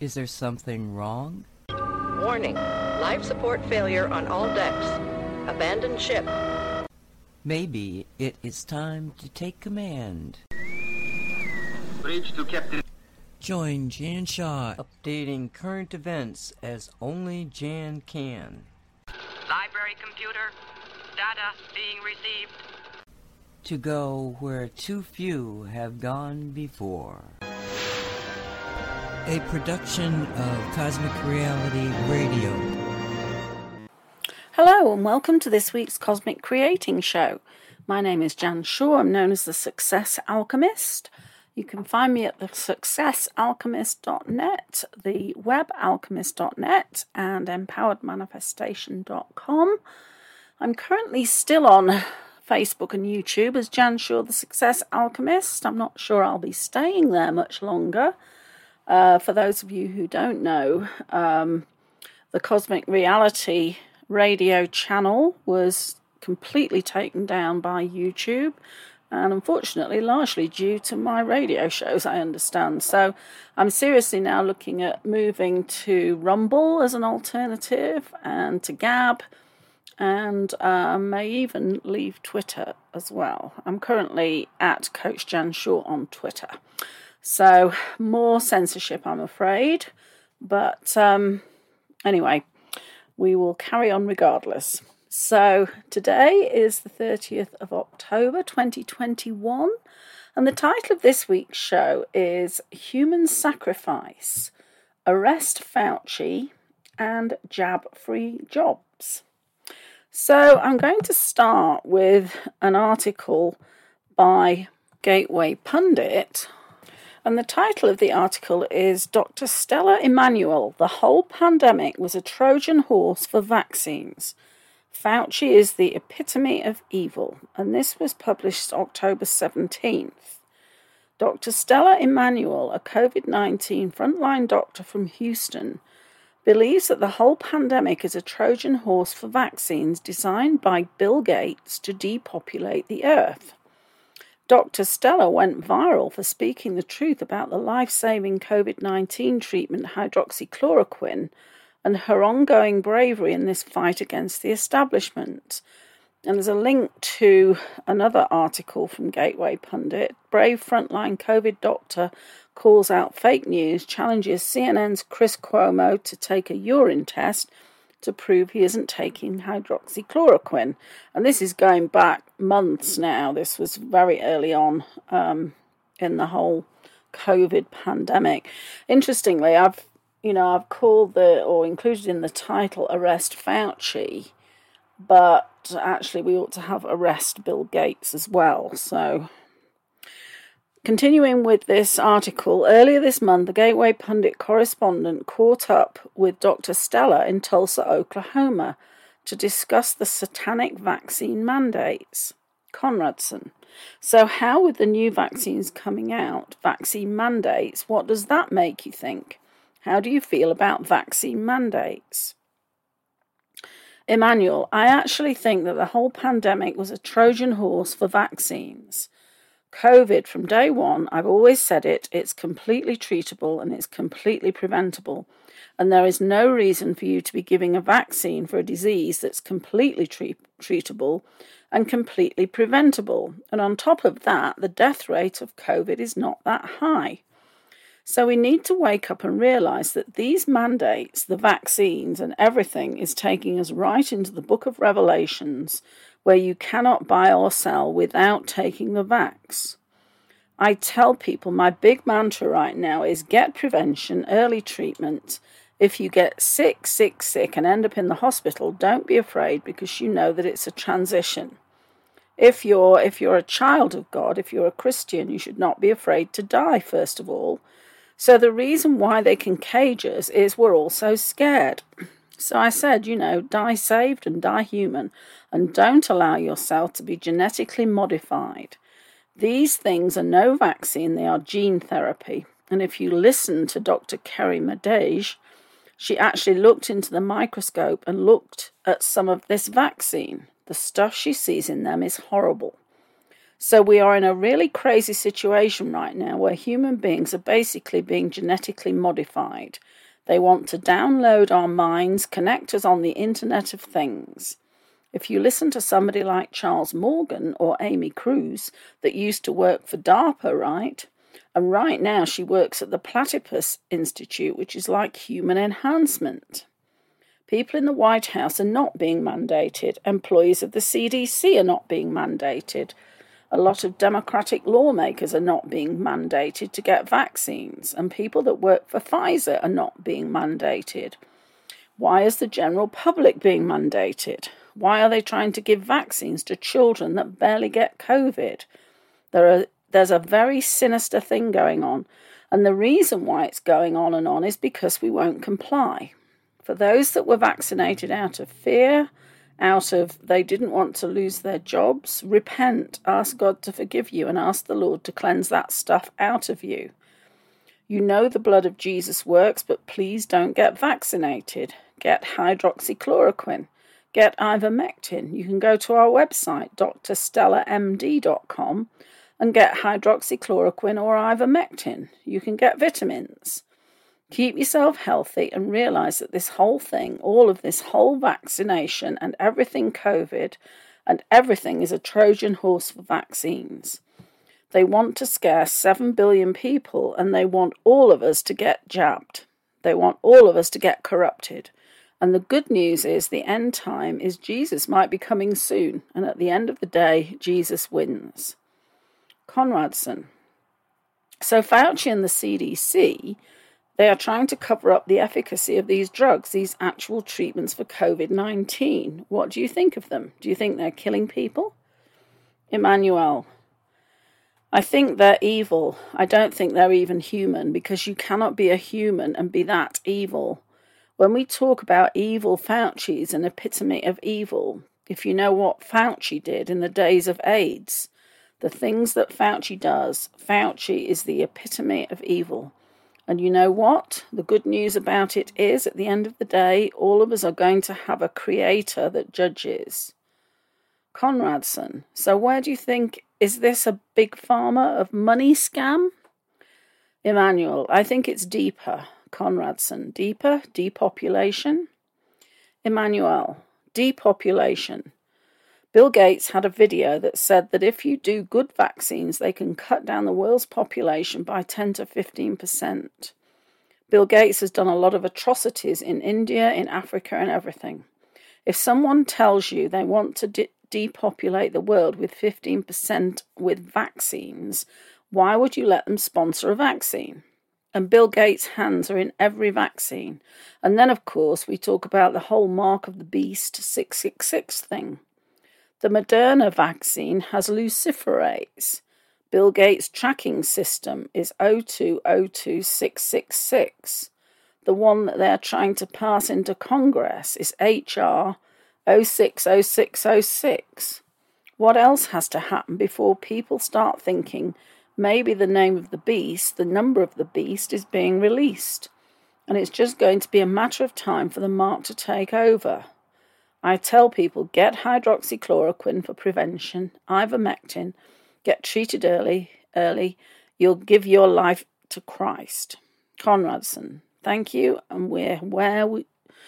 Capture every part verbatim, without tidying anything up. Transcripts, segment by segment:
Is there something wrong? Warning. Life support failure on all decks. Abandon ship. Maybe it is time to take command. Bridge to Captain. Join Jan Shaw, updating current events as only Jan can. Library computer. Data being received. To go where too few have gone before. A production of Cosmic Reality Radio. Hello and welcome to this week's Cosmic Creating Show. My name is Jan Shaw. I'm known as the Success Alchemist. You can find me at the success alchemist dot net, the web alchemist dot net, and empowered manifestation dot com. I'm currently still on Facebook and YouTube as Jan Shaw, the Success Alchemist. I'm not sure I'll be staying there much longer. Uh, for those of you who don't know, um, the Cosmic Reality Radio channel was completely taken down by YouTube, and unfortunately largely due to my radio shows, I understand. So I'm seriously now looking at moving to Rumble as an alternative, and to Gab, and uh, may even leave Twitter as well. I'm currently at Coach Jan Shaw on Twitter. So more censorship, I'm afraid. But um, anyway, we will carry on regardless. So today is the thirtieth of October twenty twenty-one, and the title of this week's show is Human Sacrifice, Arrest Fauci, and Jab-Free Jobs. So I'm going to start with an article by Gateway Pundit, and the title of the article is Doctor Stella Immanuel, the whole pandemic was a Trojan horse for vaccines. Fauci is the epitome of evil, and this was published October seventeenth. Doctor Stella Immanuel, a COVID nineteen frontline doctor from Houston, believes that the whole pandemic is a Trojan horse for vaccines designed by Bill Gates to depopulate the earth. Doctor Stella went viral for speaking the truth about the life-saving COVID nineteen treatment hydroxychloroquine and her ongoing bravery in this fight against the establishment. And there's a link to another article from Gateway Pundit. Brave frontline COVID doctor calls out fake news, challenges C N N's Chris Cuomo to take a urine test to prove he isn't taking hydroxychloroquine. And this is going back months now. This was very early on um, in the whole COVID pandemic. Interestingly, I've, you know, I've called the, or included in the title, Arrest Fauci, but actually we ought to have Arrest Bill Gates as well. So continuing with this article, earlier this month, the Gateway Pundit correspondent caught up with Doctor Stella in Tulsa, Oklahoma, to discuss the satanic vaccine mandates. Conradson. So how, with the new vaccines coming out, vaccine mandates, what does that make you think? How do you feel about vaccine mandates? Immanuel, I actually think that the whole pandemic was a Trojan horse for vaccines. COVID, from day one, I've always said it, it's completely treatable and it's completely preventable. And there is no reason for you to be giving a vaccine for a disease that's completely tre- treatable and completely preventable. And on top of that, the death rate of COVID is not that high. So we need to wake up and realise that these mandates, the vaccines and everything is taking us right into the book of Revelations, where you cannot buy or sell without taking the vax. I tell people my big mantra right now is get prevention, early treatment. If you get sick, sick, sick and end up in the hospital, don't be afraid because you know that it's a transition. If you're, if you're a child of God, if you're a Christian, you should not be afraid to die, first of all. So the reason why they can cage us is we're all so scared. So I said, you know, die saved and die human, and don't allow yourself to be genetically modified. These things are no vaccine, they are gene therapy. And if you listen to Doctor Kerry Madej, she actually looked into the microscope and looked at some of this vaccine. The stuff she sees in them is horrible. So we are in a really crazy situation right now where human beings are basically being genetically modified. They want to download our minds, connect us on the Internet of Things. If you listen to somebody like Charles Morgan or Amy Cruz that used to work for DARPA, right? And right now she works at the Platypus Institute, which is like human enhancement. People in the White House are not being mandated. Employees of the C D C are not being mandated. A lot of Democratic lawmakers are not being mandated to get vaccines. And people that work for Pfizer are not being mandated. Why is the general public being mandated? Why are they trying to give vaccines to children that barely get COVID? There are, there's a very sinister thing going on. And the reason why it's going on and on is because we won't comply. For those that were vaccinated out of fear, out of they didn't want to lose their jobs, repent, ask God to forgive you and ask the Lord to cleanse that stuff out of you. You know the blood of Jesus works, but please don't get vaccinated. Get hydroxychloroquine. Get ivermectin. You can go to our website, d r stella m d dot com, and get hydroxychloroquine or ivermectin. You can get vitamins. Keep yourself healthy and realize that this whole thing, all of this whole vaccination and everything COVID and everything is a Trojan horse for vaccines. They want to scare seven billion people and they want all of us to get jabbed. They want all of us to get corrupted. And the good news is the end time is Jesus might be coming soon. And at the end of the day, Jesus wins. Conradson. So Fauci and the C D C, they are trying to cover up the efficacy of these drugs, these actual treatments for COVID nineteen. What do you think of them? Do you think they're killing people? Emmanuel. I think they're evil. I don't think they're even human, because you cannot be a human and be that evil. When we talk about evil, Fauci is an epitome of evil. If you know what Fauci did in the days of AIDS, the things that Fauci does, Fauci is the epitome of evil. And you know what? The good news about it is, at the end of the day, all of us are going to have a creator that judges. Conradson. So where do you think, is this a big pharma of money scam? Emmanuel. I think it's deeper. Conradson. Deeper? Depopulation? Emmanuel. Depopulation. Bill Gates had a video that said that if you do good vaccines, they can cut down the world's population by ten to fifteen percent. Bill Gates has done a lot of atrocities in India, in Africa, and everything. If someone tells you they want to de- depopulate the world with fifteen percent with vaccines, why would you let them sponsor a vaccine? And Bill Gates' hands are in every vaccine. And then, of course, we talk about the whole mark of the beast six six six thing. The Moderna vaccine has luciferase. Bill Gates' tracking system is zero two zero two six six six. The one that they're trying to pass into Congress is H R zero six zero six zero six. What else has to happen before people start thinking maybe the name of the beast, the number of the beast, is being released? And it's just going to be a matter of time for the mark to take over. I tell people, get hydroxychloroquine for prevention, ivermectin, get treated early, early. You'll give your life to Christ. Conradson, thank you. And we're where we,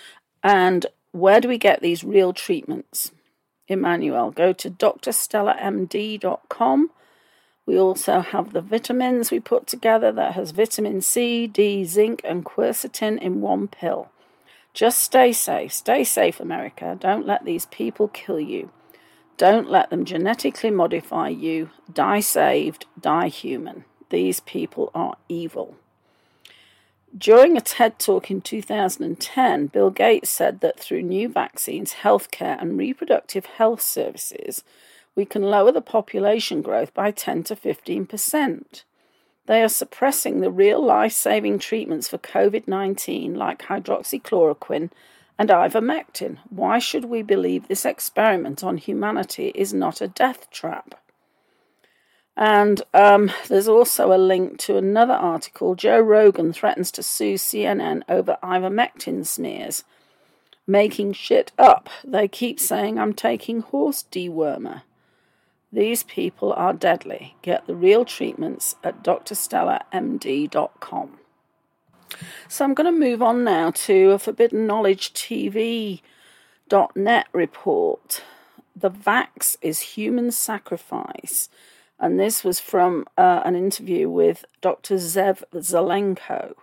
and where do we get these real treatments? Emmanuel, go to d r stella m d dot com. We also have the vitamins we put together that has vitamin C, D, zinc, and quercetin in one pill. Just stay safe. Stay safe, America. Don't let these people kill you. Don't let them genetically modify you. Die saved, die human. These people are evil. During a TED Talk in two thousand ten, Bill Gates said that through new vaccines, healthcare, and reproductive health services, we can lower the population growth by ten to fifteen percent. They are suppressing the real life-saving treatments for COVID nineteen like hydroxychloroquine and ivermectin. Why should we believe this experiment on humanity is not a death trap? And um, there's also a link to another article. Joe Rogan threatens to sue C N N over ivermectin smears. Making shit up. They keep saying I'm taking horse dewormer. These people are deadly. Get the real treatments at d r stella m d dot com. So I'm going to move on now to a Forbidden Knowledge T V dot net report. The Vax is Human Sacrifice. And this was from uh, an interview with Doctor Zev Zelenko.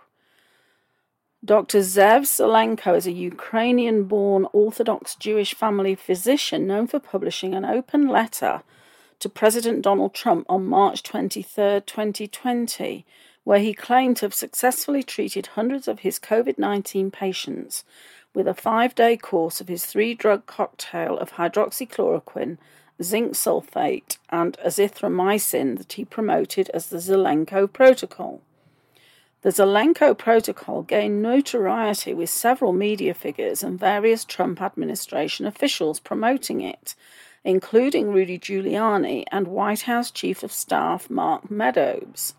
Doctor Zev Zelenko is a Ukrainian-born Orthodox Jewish family physician known for publishing an open letter to President Donald Trump on March twenty-third, twenty twenty, where he claimed to have successfully treated hundreds of his covid nineteen patients with a five-day course of his three-drug cocktail of hydroxychloroquine, zinc sulfate, and azithromycin that he promoted as the Zelenko Protocol. The Zelenko Protocol gained notoriety with several media figures and various Trump administration officials promoting it, including Rudy Giuliani and White House Chief of Staff Mark Meadows.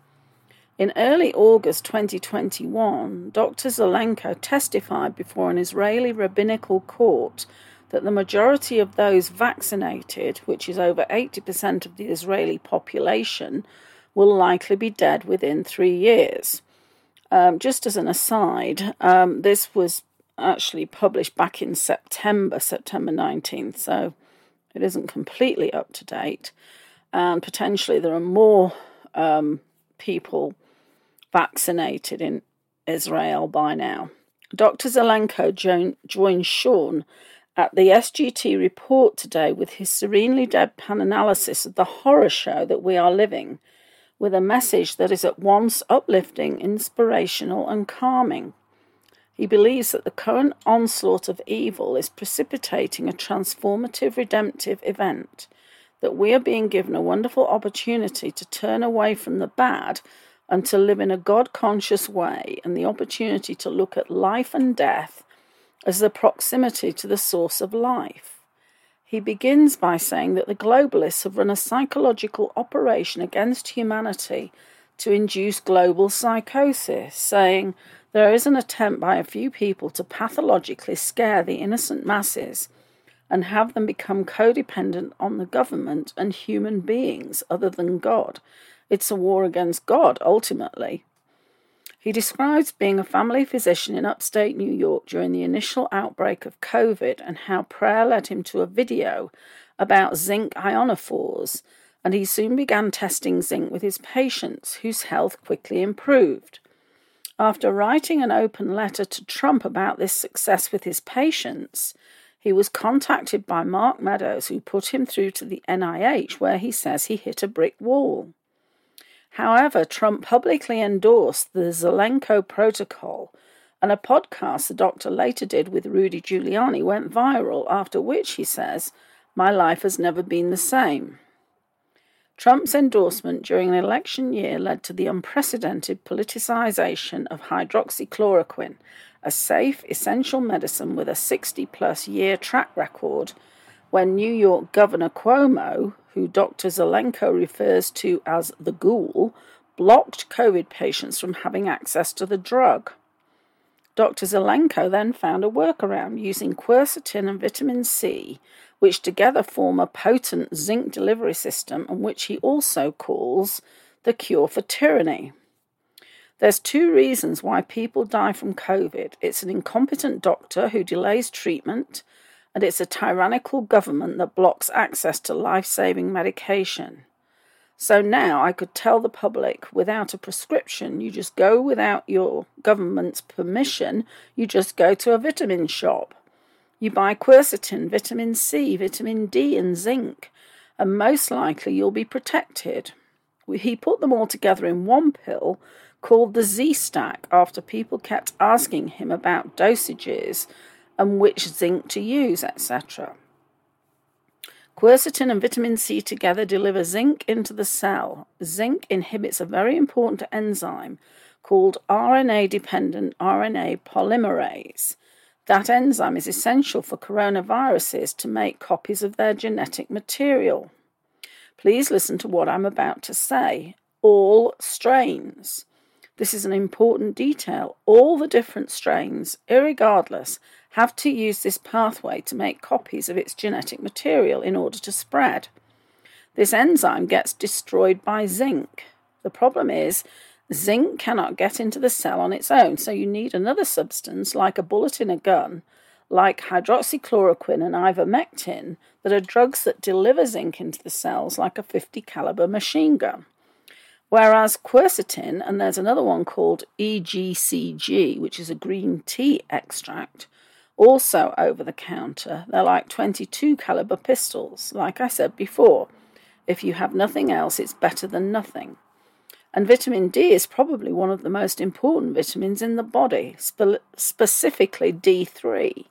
In early August twenty twenty-one, Doctor Zelenko testified before an Israeli rabbinical court that the majority of those vaccinated, which is over eighty percent of the Israeli population, will likely be dead within three years. Um, just as an aside, um, this was actually published back in September, September nineteenth, so it isn't completely up to date. And potentially there are more um, people vaccinated in Israel by now. Doctor Zelenko joined, joined Sean at the S G T report today with his serenely deadpan analysis of the horror show that we are living, with a message that is at once uplifting, inspirational, and calming. He believes that the current onslaught of evil is precipitating a transformative, redemptive event, that we are being given a wonderful opportunity to turn away from the bad and to live in a God-conscious way, and the opportunity to look at life and death as the proximity to the source of life. He begins by saying that the globalists have run a psychological operation against humanity to induce global psychosis, saying there is an attempt by a few people to pathologically scare the innocent masses and have them become codependent on the government and human beings other than God. It's a war against God, ultimately. He describes being a family physician in upstate New York during the initial outbreak of COVID and how prayer led him to a video about zinc ionophores, and he soon began testing zinc with his patients, whose health quickly improved. After writing an open letter to Trump about this success with his patients, he was contacted by Mark Meadows, who put him through to the N I H, where he says he hit a brick wall. However, Trump publicly endorsed the Zelenko Protocol, and a podcast the doctor later did with Rudy Giuliani went viral, after which he says, "My life has never been the same." Trump's endorsement during an election year led to the unprecedented politicization of hydroxychloroquine, a safe, essential medicine with a sixty-plus year track record, when New York Governor Cuomo, who Doctor Zelenko refers to as the ghoul, blocked COVID patients from having access to the drug. Doctor Zelenko then found a workaround using quercetin and vitamin C, which together form a potent zinc delivery system, and which he also calls the cure for tyranny. There's two reasons why people die from COVID. It's an incompetent doctor who delays treatment, and it's a tyrannical government that blocks access to life-saving medication. So now I could tell the public, without a prescription, you just go without your government's permission, you just go to a vitamin shop. You buy quercetin, vitamin C, vitamin D, and zinc, and most likely you'll be protected. He put them all together in one pill called the Z-Stack after people kept asking him about dosages and which zinc to use, et cetera. Quercetin and vitamin C together deliver zinc into the cell. Zinc inhibits a very important enzyme called R N A-dependent R N A polymerase. That enzyme is essential for coronaviruses to make copies of their genetic material. Please listen to what I'm about to say. All strains. This is an important detail. All the different strains, irregardless, have to use this pathway to make copies of its genetic material in order to spread. This enzyme gets destroyed by zinc. The problem is, zinc cannot get into the cell on its own, so you need another substance, like a bullet in a gun, like hydroxychloroquine and ivermectin, that are drugs that deliver zinc into the cells like a fifty caliber machine gun. Whereas quercetin, and there's another one called E G C G, which is a green tea extract, also over the counter, they're like twenty-two caliber pistols. Like I said before, if you have nothing else, it's better than nothing. And vitamin D is probably one of the most important vitamins in the body, spe- specifically D three.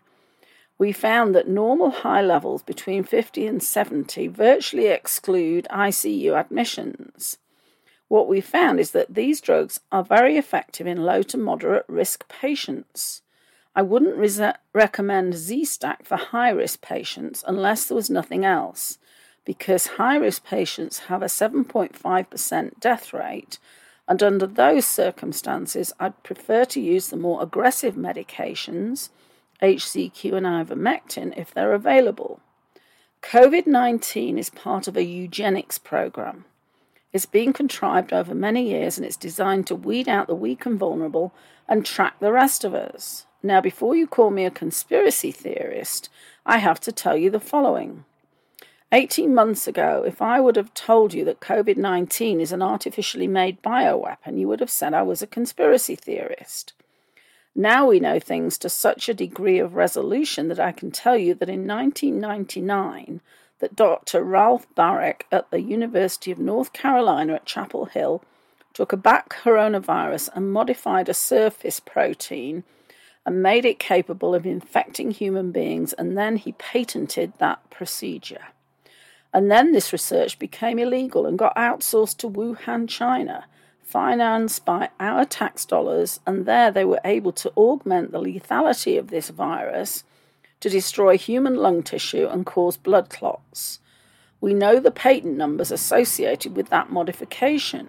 We found that normal high levels between fifty and seventy virtually exclude I C U admissions. What we found is that these drugs are very effective in low to moderate risk patients. I wouldn't re- recommend Z-Stack for high-risk patients unless there was nothing else, because high-risk patients have a seven point five percent death rate, and under those circumstances, I'd prefer to use the more aggressive medications, H C Q and ivermectin, if they're available. COVID nineteen is part of a eugenics program. It's been contrived over many years, and it's designed to weed out the weak and vulnerable and track the rest of us. Now, before you call me a conspiracy theorist, I have to tell you the following. eighteen months ago, if I would have told you that COVID nineteen is an artificially made bioweapon, you would have said I was a conspiracy theorist. Now we know things to such a degree of resolution that I can tell you that in nineteen ninety-nine, that Doctor Ralph Baric at the University of North Carolina at Chapel Hill took a bat coronavirus and modified a surface protein and made it capable of infecting human beings, and then he patented that procedure. And then this research became illegal and got outsourced to Wuhan, China, financed by our tax dollars, and there they were able to augment the lethality of this virus to destroy human lung tissue and cause blood clots. We know the patent numbers associated with that modification.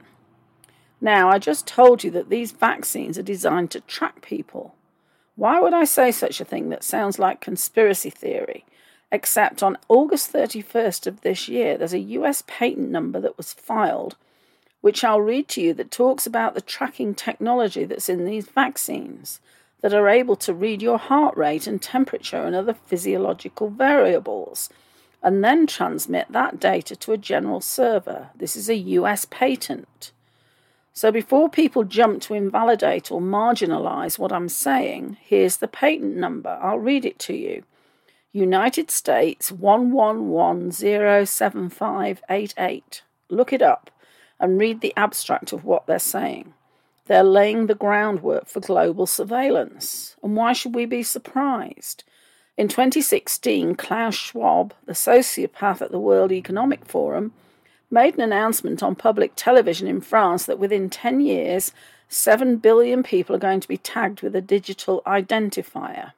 Now, I just told you that these vaccines are designed to track people. Why would I say such a thing that sounds like conspiracy theory? Except on August thirty-first of this year, there's a U S patent number that was filed, which I'll read to you, that talks about the tracking technology that's in these vaccines, that are able to read your heart rate and temperature and other physiological variables, and then transmit that data to a general server. This is a U S patent. So before people jump to invalidate or marginalize what I'm saying, here's the patent number. I'll read it to you. United States one one one zero seven five eight eight. Look it up and read the abstract of what they're saying. They're laying the groundwork for global surveillance. And why should we be surprised? In twenty sixteen, Klaus Schwab, the sociopath at the World Economic Forum, made an announcement on public television in France that within ten years, seven billion people are going to be tagged with a digital identifier.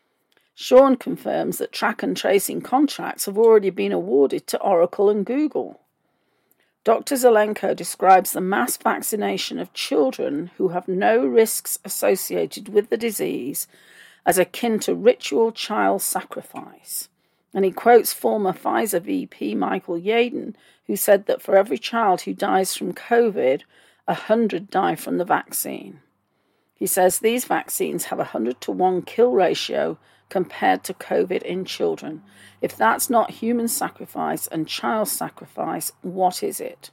Sean confirms that track and tracing contracts have already been awarded to Oracle and Google. Doctor Zelenko describes the mass vaccination of children who have no risks associated with the disease as akin to ritual child sacrifice. And he quotes former Pfizer V P Michael Yaden, who said that for every child who dies from COVID, a hundred die from the vaccine. He says these vaccines have a hundred to one kill ratio compared to COVID in children. If that's not human sacrifice and child sacrifice, what is it?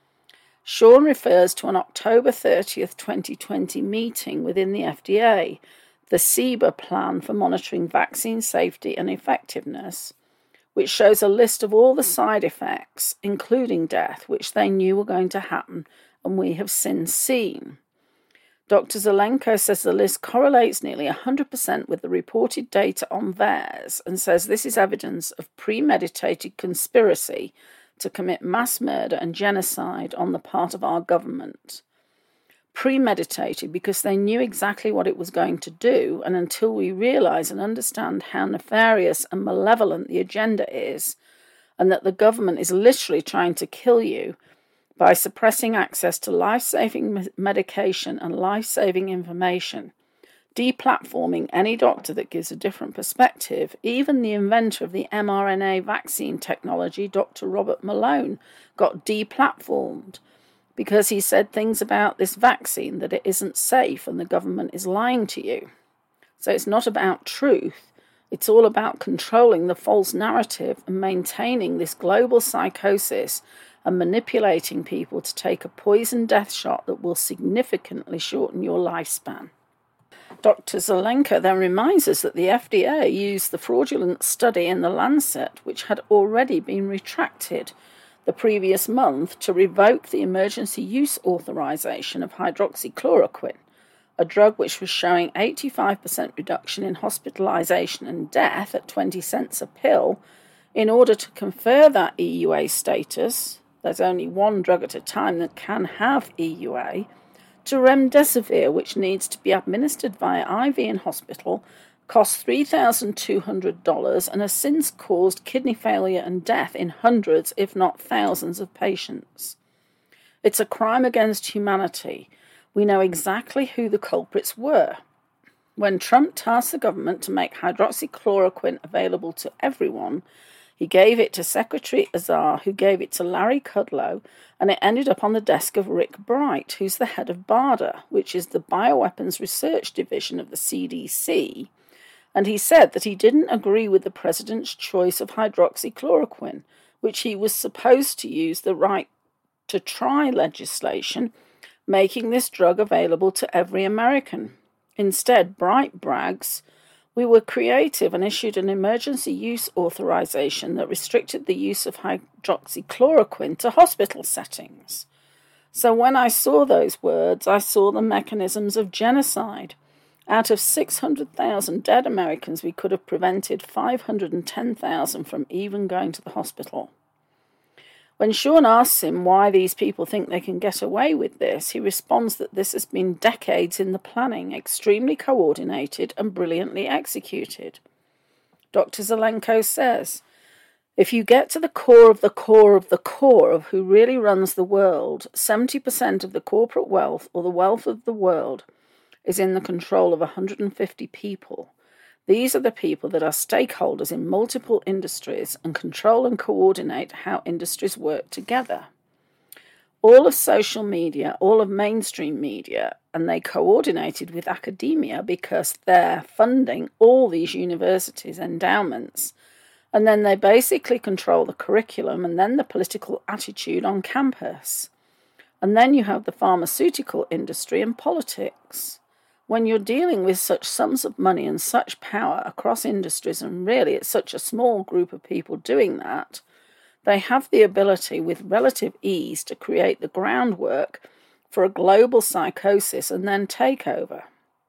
Sean refers to an October thirtieth, twenty twenty meeting within the F D A, the CEBA plan for monitoring vaccine safety and effectiveness, which shows a list of all the side effects, including death, which they knew were going to happen, and we have since seen. Doctor Zelenko says the list correlates nearly one hundred percent with the reported data on V A E R S and says this is evidence of premeditated conspiracy to commit mass murder and genocide on the part of our government. Premeditated because they knew exactly what it was going to do, and until we realise and understand how nefarious and malevolent the agenda is, and that the government is literally trying to kill you by suppressing access to life-saving medication and life-saving information, deplatforming any doctor that gives a different perspective. Even the inventor of the mRNA vaccine technology, Doctor Robert Malone, got deplatformed because he said things about this vaccine that it isn't safe and the government is lying to you. So it's not about truth. It's all about controlling the false narrative and maintaining this global psychosis and manipulating people to take a poison death shot that will significantly shorten your lifespan. Doctor Zelenko then reminds us that the F D A used the fraudulent study in the Lancet, which had already been retracted the previous month, to revoke the emergency use authorization of hydroxychloroquine, a drug which was showing eighty-five percent reduction in hospitalization and death at twenty cents a pill, in order to confer that E U A status. There's only one drug at a time that can have E U A, to remdesivir, which needs to be administered via I V in hospital, costs three thousand two hundred dollars and has since caused kidney failure and death in hundreds, if not thousands, of patients. It's a crime against humanity. We know exactly who the culprits were. When Trump tasked the government to make hydroxychloroquine available to everyone, he gave it to Secretary Azar, who gave it to Larry Kudlow, and it ended up on the desk of Rick Bright, who's the head of BARDA, which is the Bioweapons Research Division of the C D C. And he said that he didn't agree with the president's choice of hydroxychloroquine, which he was supposed to use the right to try legislation, making this drug available to every American. Instead, Bright brags, "We were creative and issued an emergency use authorization that restricted the use of hydroxychloroquine to hospital settings." So when I saw those words, I saw the mechanisms of genocide. Out of six hundred thousand dead Americans, we could have prevented five hundred ten thousand from even going to the hospital. When Sean asks him why these people think they can get away with this, he responds that this has been decades in the planning, extremely coordinated and brilliantly executed. Doctor Zelenko says, if you get to the core of the core of the core of who really runs the world, seventy percent of the corporate wealth or the wealth of the world is in the control of one hundred fifty people. These are the people that are stakeholders in multiple industries and control and coordinate how industries work together. All of social media, all of mainstream media, and they coordinated with academia because they're funding all these universities' endowments. And then they basically control the curriculum and then the political attitude on campus. And then you have the pharmaceutical industry and politics. When you're dealing with such sums of money and such power across industries, and really it's such a small group of people doing that, they have the ability with relative ease to create the groundwork for a global psychosis and then takeover.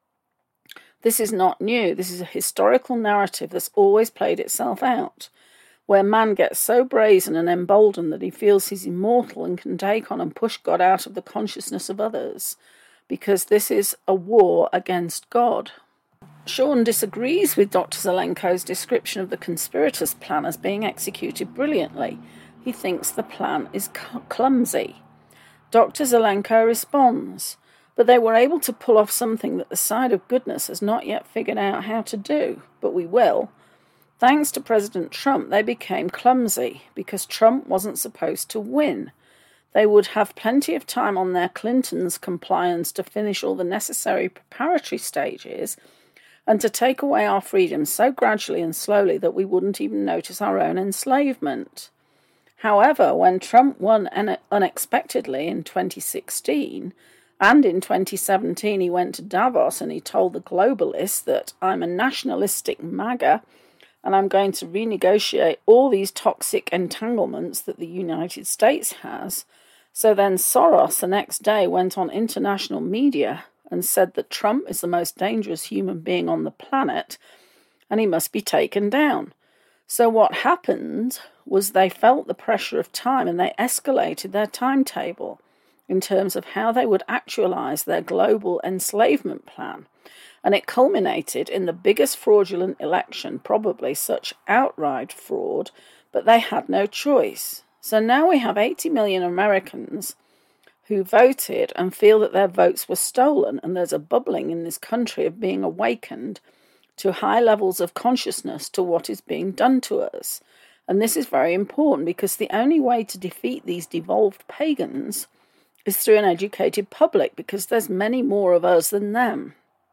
This is not new. This is a historical narrative that's always played itself out, where man gets so brazen and emboldened that he feels he's immortal and can take on and push God out of the consciousness of others, because this is a war against God. Sean disagrees with Doctor Zelenko's description of the conspirators' plan as being executed brilliantly. He thinks the plan is clumsy. Doctor Zelenko responds, but they were able to pull off something that the side of goodness has not yet figured out how to do, but we will. Thanks to President Trump, they became clumsy, because Trump wasn't supposed to win. They would have plenty of time on their Clinton's compliance to finish all the necessary preparatory stages and to take away our freedoms so gradually and slowly that we wouldn't even notice our own enslavement. However, when Trump won unexpectedly in twenty sixteen, and in twenty seventeen he went to Davos and he told the globalists that I'm a nationalistic MAGA and I'm going to renegotiate all these toxic entanglements that the United States has. So then Soros the next day went on international media and said that Trump is the most dangerous human being on the planet and he must be taken down. So what happened was they felt the pressure of time and they escalated their timetable in terms of how they would actualize their global enslavement plan. And it culminated in the biggest fraudulent election, probably such outright fraud, but they had no choice. So now we have eighty million Americans who voted and feel that their votes were stolen, and there's a bubbling in this country of being awakened to high levels of consciousness to what is being done to us. And this is very important, because the only way to defeat these devolved pagans is through an educated public, because there's many more of us than them.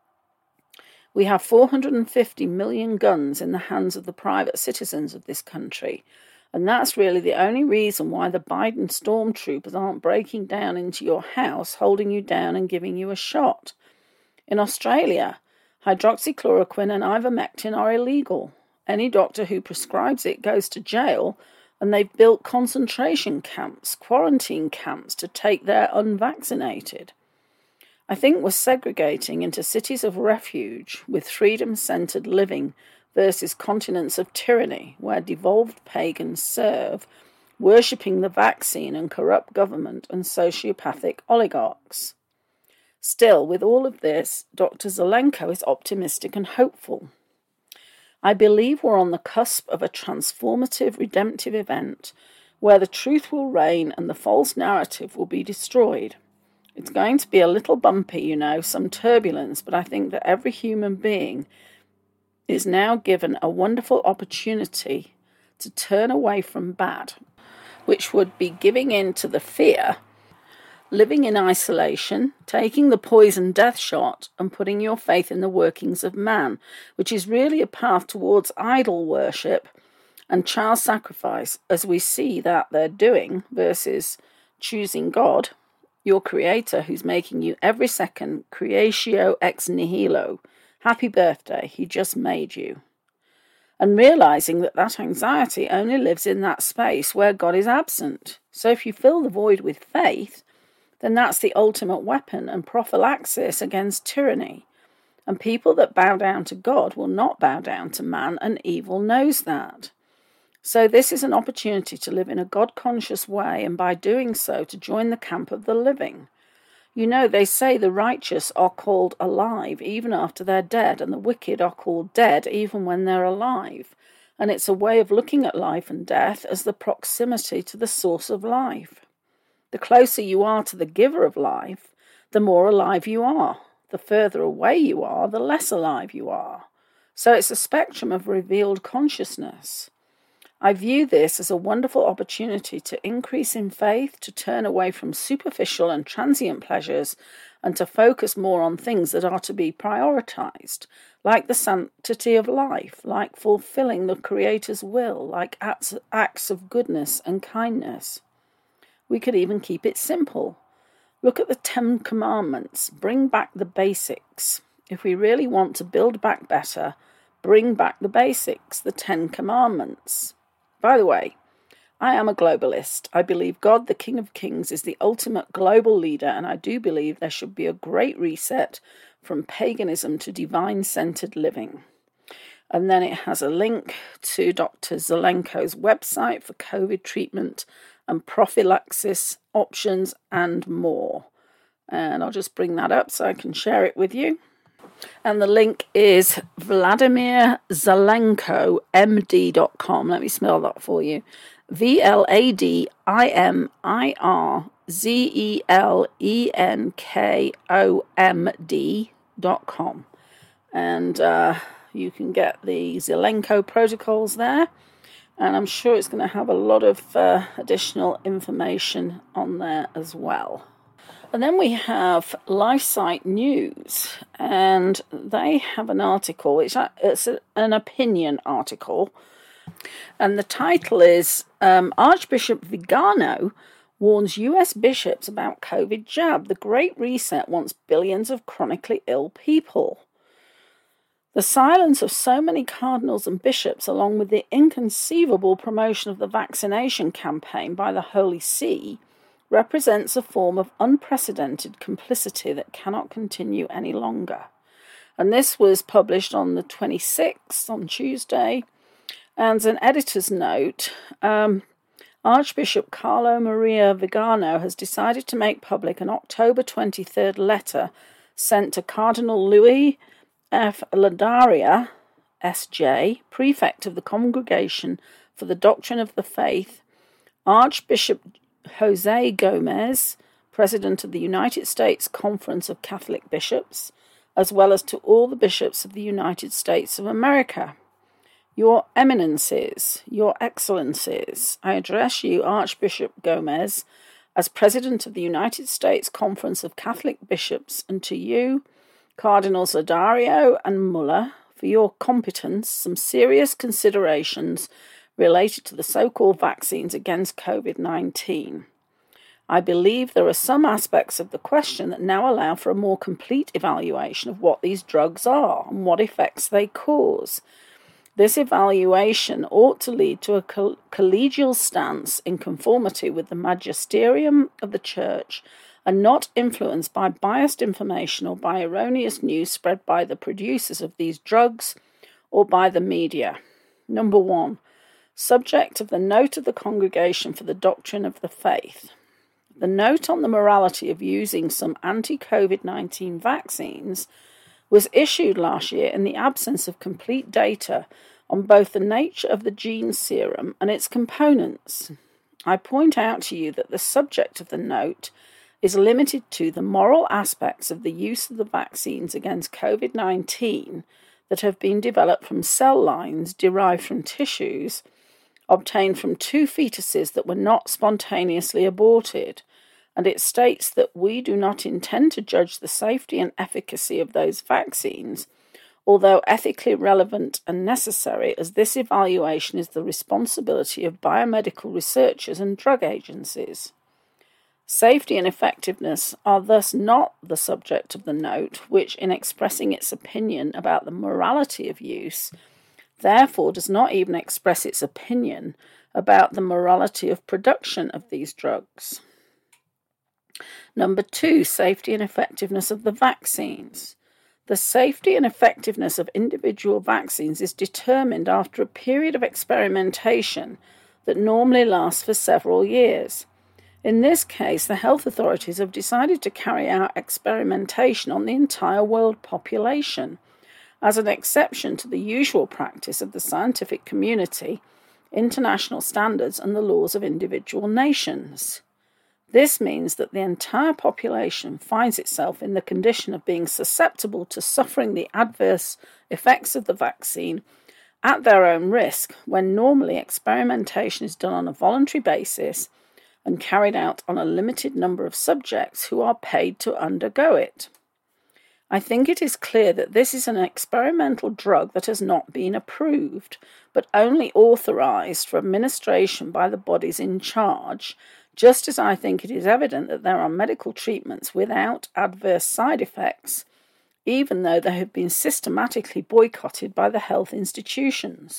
We have four hundred fifty million guns in the hands of the private citizens of this country. And that's really the only reason why the Biden stormtroopers aren't breaking down into your house, holding you down and giving you a shot. In Australia, hydroxychloroquine and ivermectin are illegal. Any doctor who prescribes it goes to jail, and they've built concentration camps, quarantine camps to take their unvaccinated. I think we're segregating into cities of refuge with freedom-centered living versus continents of tyranny, where devolved pagans serve, worshipping the vaccine and corrupt government and sociopathic oligarchs. Still, with all of this, Doctor Zelenko is optimistic and hopeful. I believe we're on the cusp of a transformative, redemptive event where the truth will reign and the false narrative will be destroyed. It's going to be a little bumpy, you know, some turbulence, but I think that every human being is now given a wonderful opportunity to turn away from bad, which would be giving in to the fear, living in isolation, taking the poison death shot, and putting your faith in the workings of man, which is really a path towards idol worship and child sacrifice, as we see that they're doing, versus choosing God, your creator, who's making you every second creatio ex nihilo. Happy birthday, he just made you. And realizing that that anxiety only lives in that space where God is absent. So if you fill the void with faith, then that's the ultimate weapon and prophylaxis against tyranny. And people that bow down to God will not bow down to man, and evil knows that. So this is an opportunity to live in a God-conscious way, and by doing so, to join the camp of the living. You know, they say the righteous are called alive even after they're dead, and the wicked are called dead even when they're alive. And it's a way of looking at life and death as the proximity to the source of life. The closer you are to the giver of life, the more alive you are. The further away you are, the less alive you are. So it's a spectrum of revealed consciousness. I view this as a wonderful opportunity to increase in faith, to turn away from superficial and transient pleasures, and to focus more on things that are to be prioritized, like the sanctity of life, like fulfilling the Creator's will, like acts, acts of goodness and kindness. We could even keep it simple. Look at the Ten Commandments. Bring back the basics. If we really want to build back better, bring back the basics, the Ten Commandments. By the way, I am a globalist. I believe God, the King of Kings, is the ultimate global leader, and I do believe there should be a great reset from paganism to divine-centered living. And then it has a link to Doctor Zelenko's website for COVID treatment and prophylaxis options and more. And I'll just bring that up so I can share it with you. And the link is Vladimir Zelenko M D dot com. Let me spell that for you. V L A D I M I R Z E L E N K O M D dot com. And uh, you can get the Zelenko protocols there. And I'm sure it's going to have a lot of uh, additional information on there as well. And then we have LifeSite News, and they have an article. It's, a, it's a, an opinion article, and the title is um, Archbishop Vigano warns U S bishops about COVID jab. The Great Reset wants billions of chronically ill people. The silence of so many cardinals and bishops, along with the inconceivable promotion of the vaccination campaign by the Holy See, represents a form of unprecedented complicity that cannot continue any longer. And this was published on the twenty-sixth, on Tuesday. And an editor's note, um, Archbishop Carlo Maria Vigano has decided to make public an October twenty-third letter sent to Cardinal Luis F. Ladaria, S J, prefect of the Congregation for the Doctrine of the Faith, Archbishop Jose Gomez, President of the United States Conference of Catholic Bishops, as well as to all the bishops of the United States of America. Your Eminences, Your Excellencies, I address you, Archbishop Gomez, as President of the United States Conference of Catholic Bishops, and to you, Cardinals Ladario and Muller, for your competence, some serious considerations related to the so-called vaccines against COVID nineteen. I believe there are some aspects of the question that now allow for a more complete evaluation of what these drugs are and what effects they cause. This evaluation ought to lead to a coll- collegial stance in conformity with the magisterium of the Church and not influenced by biased information or by erroneous news spread by the producers of these drugs or by the media. Number one, subject of the note of the Congregation for the Doctrine of the Faith. The note on the morality of using some anti-COVID nineteen vaccines was issued last year in the absence of complete data on both the nature of the gene serum and its components. I point out to you that the subject of the note is limited to the moral aspects of the use of the vaccines against COVID nineteen that have been developed from cell lines derived from tissues obtained from two fetuses that were not spontaneously aborted, and it states that we do not intend to judge the safety and efficacy of those vaccines, although ethically relevant and necessary, as this evaluation is the responsibility of biomedical researchers and drug agencies. Safety and effectiveness are thus not the subject of the note, which, in expressing its opinion about the morality of use, therefore does not even express its opinion about the morality of production of these drugs. Number two, safety and effectiveness of the vaccines. The safety and effectiveness of individual vaccines is determined after a period of experimentation that normally lasts for several years. In this case, the health authorities have decided to carry out experimentation on the entire world population, as an exception to the usual practice of the scientific community, international standards, and the laws of individual nations. This means that the entire population finds itself in the condition of being susceptible to suffering the adverse effects of the vaccine at their own risk, when normally experimentation is done on a voluntary basis and carried out on a limited number of subjects who are paid to undergo it. I think it is clear that this is an experimental drug that has not been approved, but only authorized for administration by the bodies in charge, just as I think it is evident that there are medical treatments without adverse side effects, even though they have been systematically boycotted by the health institutions,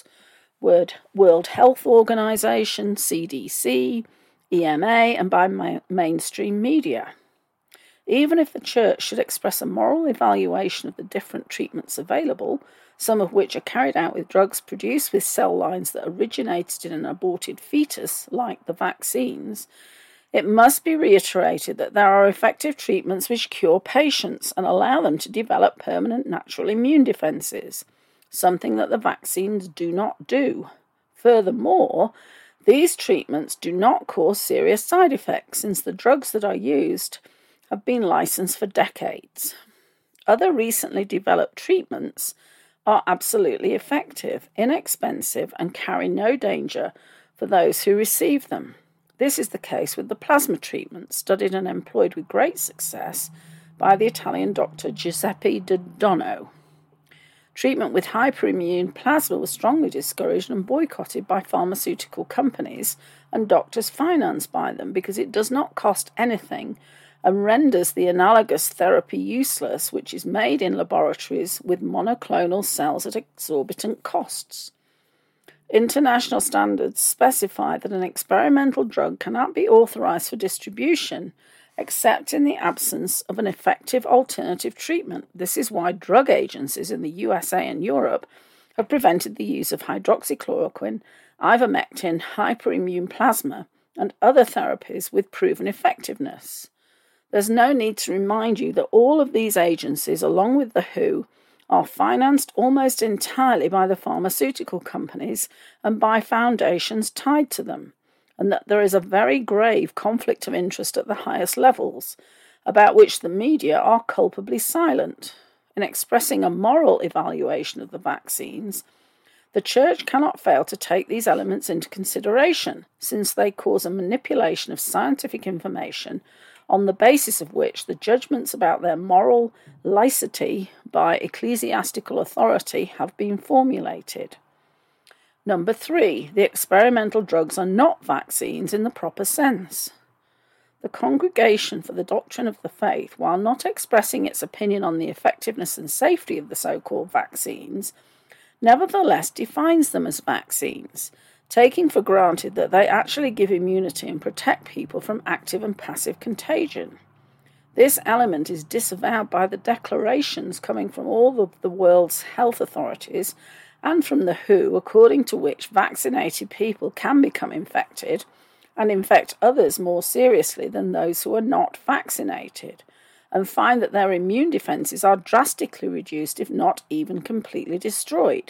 World Health Organization, C D C, E M A, and by ma- mainstream media. Even if the Church should express a moral evaluation of the different treatments available, some of which are carried out with drugs produced with cell lines that originated in an aborted fetus, like the vaccines, it must be reiterated that there are effective treatments which cure patients and allow them to develop permanent natural immune defences, something that the vaccines do not do. Furthermore, these treatments do not cause serious side effects, since the drugs that are used have been licensed for decades. Other recently developed treatments are absolutely effective, inexpensive, and carry no danger for those who receive them. This is the case with the plasma treatment, studied and employed with great success by the Italian doctor Giuseppe Dodona. Treatment with hyperimmune plasma was strongly discouraged and boycotted by pharmaceutical companies and doctors financed by them because it does not cost anything and renders the analogous therapy useless, which is made in laboratories with monoclonal cells at exorbitant costs. International standards specify that an experimental drug cannot be authorized for distribution except in the absence of an effective alternative treatment. This is why drug agencies in the U S A and Europe have prevented the use of hydroxychloroquine, ivermectin, hyperimmune plasma, and other therapies with proven effectiveness. There's no need to remind you that all of these agencies, along with the W H O, are financed almost entirely by the pharmaceutical companies and by foundations tied to them. and that there is a very grave conflict of interest at the highest levels, about which the media are culpably silent. In expressing a moral evaluation of the vaccines, the Church cannot fail to take these elements into consideration, since they cause a manipulation of scientific information on the basis of which the judgments about their moral licety by ecclesiastical authority have been formulated. Number three, the experimental drugs are not vaccines in the proper sense. The Congregation for the Doctrine of the Faith, while not expressing its opinion on the effectiveness and safety of the so-called vaccines, nevertheless defines them as vaccines, taking for granted that they actually give immunity and protect people from active and passive contagion. This element is disavowed by the declarations coming from all of the world's health authorities and from the W H O, according to which vaccinated people can become infected and infect others more seriously than those who are not vaccinated, and find that their immune defences are drastically reduced, if not even completely destroyed.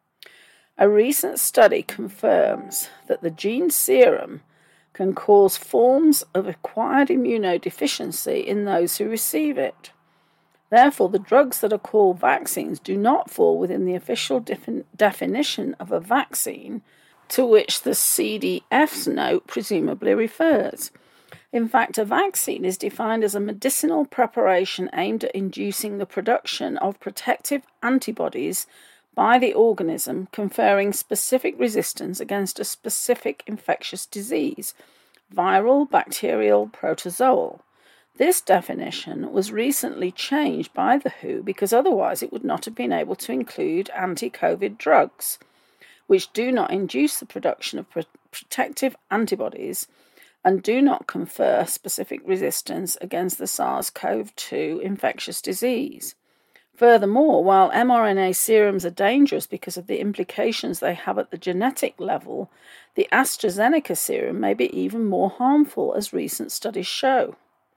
A recent study confirms that the gene serum can cause forms of acquired immunodeficiency in those who receive it. Therefore, the drugs that are called vaccines do not fall within the official defin- definition of a vaccine, to which the C D F's note presumably refers. In fact, a vaccine is defined as a medicinal preparation aimed at inducing the production of protective antibodies by the organism, conferring specific resistance against a specific infectious disease, viral, bacterial, protozoal. This definition was recently changed by the W H O because otherwise it would not have been able to include anti-COVID drugs, which do not induce the production of pro- protective antibodies and do not confer specific resistance against the SARS-C o V two infectious disease. Furthermore, while mRNA serums are dangerous because of the implications they have at the genetic level, the AstraZeneca serum may be even more harmful, as recent studies show.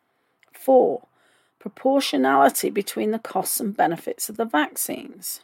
Four, proportionality between the costs and benefits of the vaccines.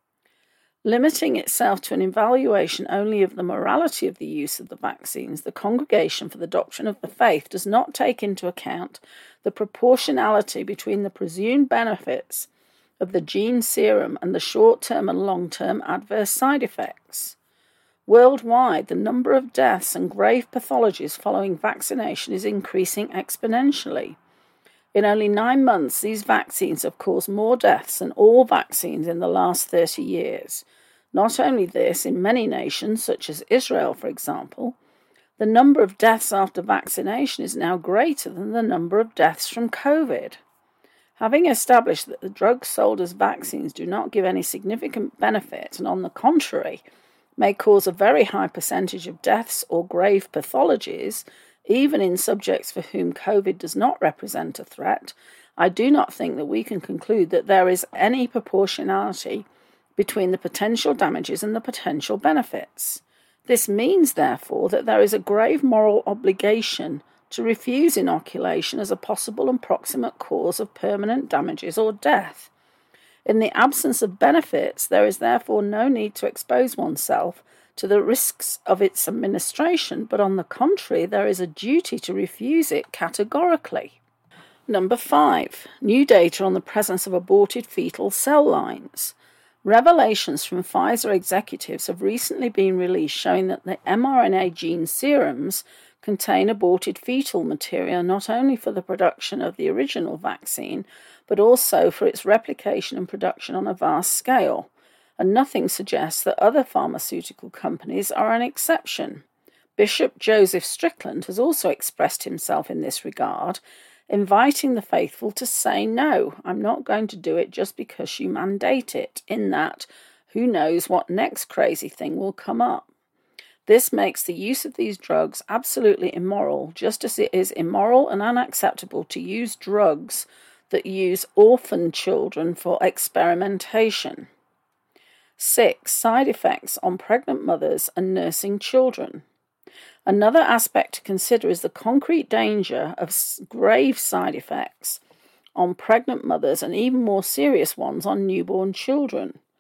Limiting itself to an evaluation only of the morality of the use of the vaccines, the Congregation for the Doctrine of the Faith does not take into account the proportionality between the presumed benefits of the gene serum and the short-term and long-term adverse side effects. Worldwide, the number of deaths and grave pathologies following vaccination is increasing exponentially. In only nine months, these vaccines have caused more deaths than all vaccines in the last thirty years. Not only this, in many nations, such as Israel, for example, the number of deaths after vaccination is now greater than the number of deaths from COVID. Having established that the drugs sold as vaccines do not give any significant benefit and, on the contrary, may cause a very high percentage of deaths or grave pathologies, even in subjects for whom COVID does not represent a threat, I do not think that we can conclude that there is any proportionality between the potential damages and the potential benefits. This means, therefore, that there is a grave moral obligation to refuse inoculation as a possible and proximate cause of permanent damages or death. In the absence of benefits, there is therefore no need to expose oneself to the risks of its administration, but on the contrary, there is a duty to refuse it categorically. Number five, new data on the presence of aborted fetal cell lines. Revelations from Pfizer executives have recently been released showing that the mRNA gene serums contain aborted fetal material not only for the production of the original vaccine, but also for its replication and production on a vast scale, and nothing suggests that other pharmaceutical companies are an exception. Bishop Joseph Strickland has also expressed himself in this regard, inviting the faithful to say, no, I'm not going to do it just because you mandate it, in that, who knows what next crazy thing will come up. This makes the use of these drugs absolutely immoral, just as it is immoral and unacceptable to use drugs that use orphan children for experimentation. Six, side effects on pregnant mothers and nursing children. Another aspect to consider is the concrete danger of grave side effects on pregnant mothers and even more serious ones on newborn children.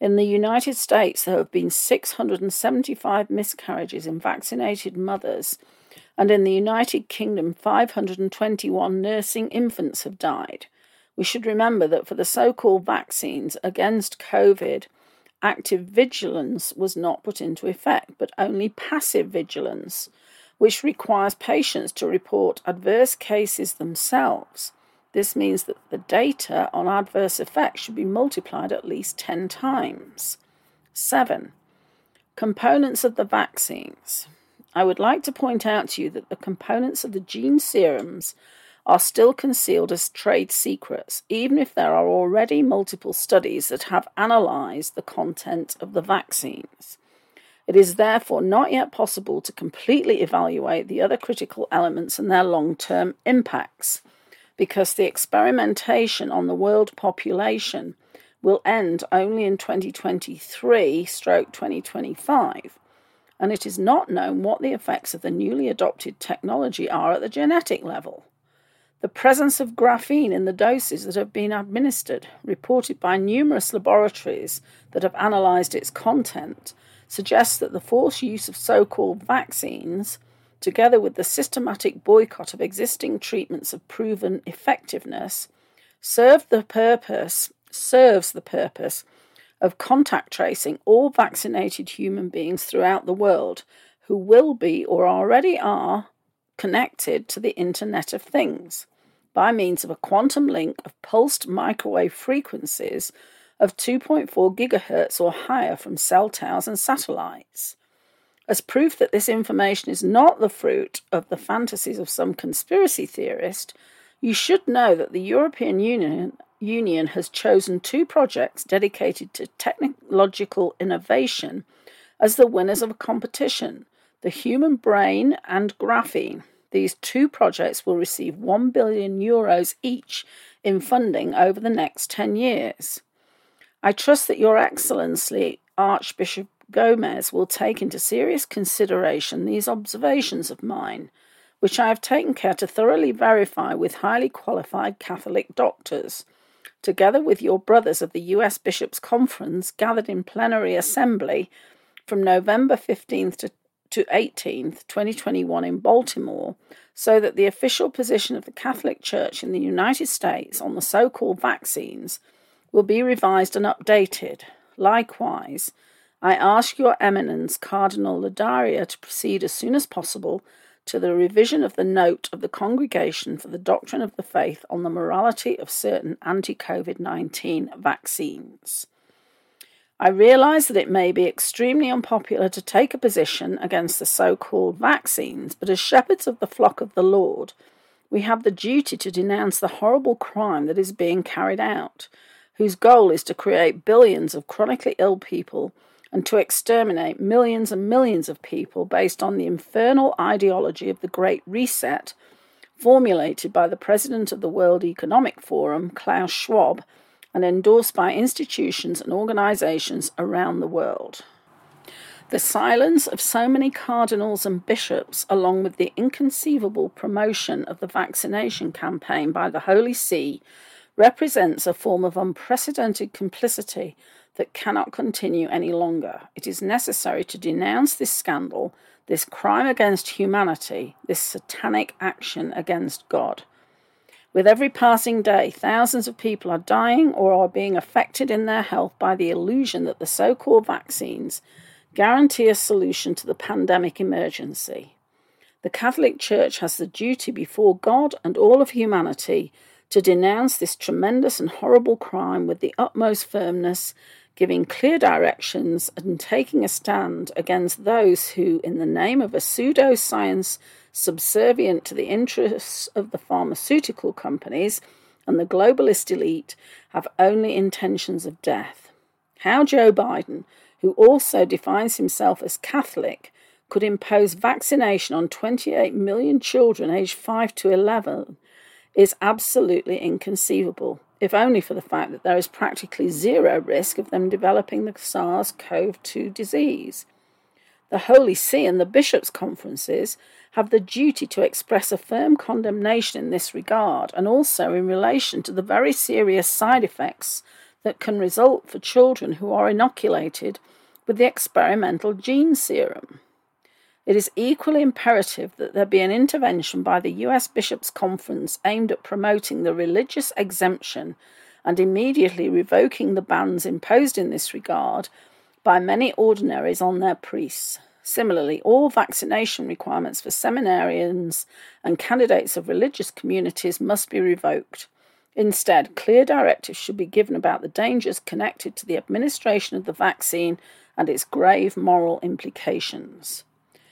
In the United States, there have been six hundred seventy-five miscarriages in vaccinated mothers, and in the United Kingdom, five hundred twenty-one nursing infants have died. We should remember that for the so-called vaccines against COVID, active vigilance was not put into effect, but only passive vigilance, which requires patients to report adverse cases themselves. This means that the data on adverse effects should be multiplied at least ten times. Seven. Components of the vaccines. I would like to point out to you that the components of the gene serums are still concealed as trade secrets, even if there are already multiple studies that have analysed the content of the vaccines. It is therefore not yet possible to completely evaluate the other critical elements and their long-term impacts, because the experimentation on the world population will end only in twenty twenty-three to twenty twenty-five, and it is not known what the effects of the newly adopted technology are at the genetic level. The presence of graphene in the doses that have been administered, reported by numerous laboratories that have analysed its content, suggests that the forced use of so-called vaccines, together with the systematic boycott of existing treatments of proven effectiveness, serve the purpose, serves the purpose of contact tracing all vaccinated human beings throughout the world who will be or already are connected to the Internet of Things by means of a quantum link of pulsed microwave frequencies of two point four gigahertz or higher from cell towers and satellites. As proof that this information is not the fruit of the fantasies of some conspiracy theorist, you should know that the European Union, Union has chosen two projects dedicated to technological innovation as the winners of a competition, the human brain and graphene. These two projects will receive one billion euros each in funding over the next ten years. I trust that Your Excellency Archbishop Gomez will take into serious consideration these observations of mine, which I have taken care to thoroughly verify with highly qualified Catholic doctors, together with your brothers of the U S Bishops' Conference gathered in plenary assembly from November fifteenth to to eighteenth, twenty twenty-one in Baltimore, so that the official position of the Catholic Church in the United States on the so-called vaccines will be revised and updated. Likewise, I ask Your Eminence Cardinal Ladaria to proceed as soon as possible to the revision of the note of the Congregation for the Doctrine of the Faith on the morality of certain anti-COVID nineteen vaccines. I realise that it may be extremely unpopular to take a position against the so-called vaccines, but as shepherds of the flock of the Lord, we have the duty to denounce the horrible crime that is being carried out, whose goal is to create billions of chronically ill people and to exterminate millions and millions of people based on the infernal ideology of the Great Reset, formulated by the President of the World Economic Forum, Klaus Schwab, and endorsed by institutions and organizations around the world. The silence of so many cardinals and bishops, along with the inconceivable promotion of the vaccination campaign by the Holy See, represents a form of unprecedented complicity that cannot continue any longer. It is necessary to denounce this scandal, this crime against humanity, this satanic action against God. With every passing day, thousands of people are dying or are being affected in their health by the illusion that the so-called vaccines guarantee a solution to the pandemic emergency. The Catholic Church has the duty before God and all of humanity to denounce this tremendous and horrible crime with the utmost firmness, giving clear directions and taking a stand against those who, in the name of a pseudo-science subservient to the interests of the pharmaceutical companies and the globalist elite, have only intentions of death. How Joe Biden, who also defines himself as Catholic, could impose vaccination on twenty-eight million children aged five to eleven is absolutely inconceivable, if only for the fact that there is practically zero risk of them developing the SARS CoV two disease. The Holy See and the bishops' conferences have the duty to express a firm condemnation in this regard, and also in relation to the very serious side effects that can result for children who are inoculated with the experimental gene serum. It is equally imperative that there be an intervention by the U S Bishops' Conference aimed at promoting the religious exemption and immediately revoking the bans imposed in this regard by many ordinaries on their priests. Similarly, all vaccination requirements for seminarians and candidates of religious communities must be revoked. Instead, clear directives should be given about the dangers connected to the administration of the vaccine and its grave moral implications.